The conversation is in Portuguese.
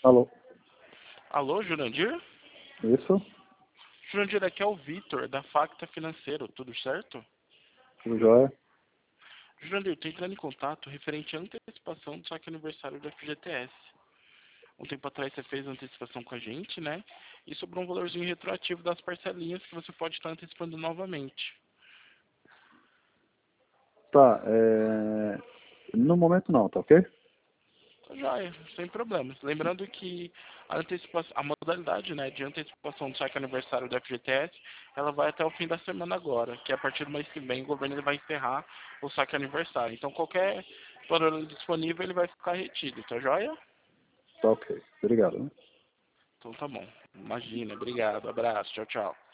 Alô? Alô, Jurandir? Isso? Jurandir, aqui é o Vitor, da Facta Financeiro, tudo certo? Tudo jóia? Jurandir, estou entrando em contato referente à antecipação do saque aniversário da FGTS. Um tempo atrás você fez a antecipação com a gente, né? E sobrou um valorzinho retroativo das parcelinhas que você pode estar antecipando novamente. Tá, no momento não, tá ok? Tá joia, sem problemas. Lembrando que a antecipação, a modalidade, né, de antecipação do saque aniversário da FGTS, ela vai até o fim da semana agora, que a partir do mês que vem o governo ele vai encerrar o saque aniversário. Então qualquer valor disponível ele vai ficar retido, tá joia? Tá ok. Obrigado, né? Então tá bom. Imagina, obrigado, abraço, tchau, tchau.